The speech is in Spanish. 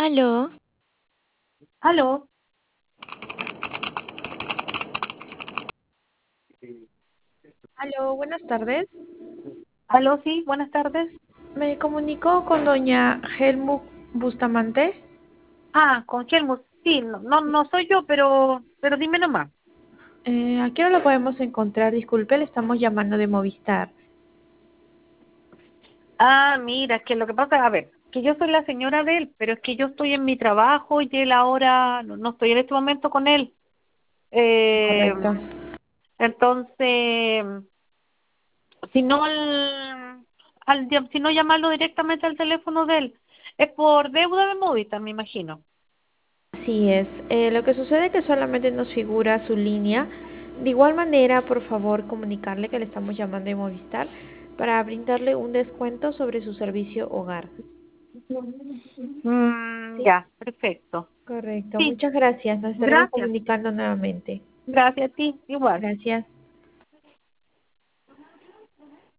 Aló, Aló, aló, buenas tardes. aló, sí, buenas tardes. Me comunico con doña Helmut Bustamante. Con Helmut, sí, no soy yo, pero dime nomás. ¿A qué hora la podemos encontrar? Disculpe, le estamos llamando de Movistar. Mira, es que lo que pasa, a ver, que yo soy la señora de él, pero es que yo estoy en mi trabajo y él ahora no estoy en este momento con él. Eh, Correcto. entonces, si no, si no llamarlo directamente al teléfono de él, es por deuda de Movistar, me imagino. Así es. Lo que sucede es que solamente nos figura su línea. De igual manera, por favor, comunicarle que le estamos llamando de Movistar para brindarle un descuento sobre su servicio hogar. ¿Sí? Ya, perfecto. Correcto. Sí, Muchas gracias. Nos estaremos gracias. comunicando nuevamente. Gracias a ti, igual. Gracias.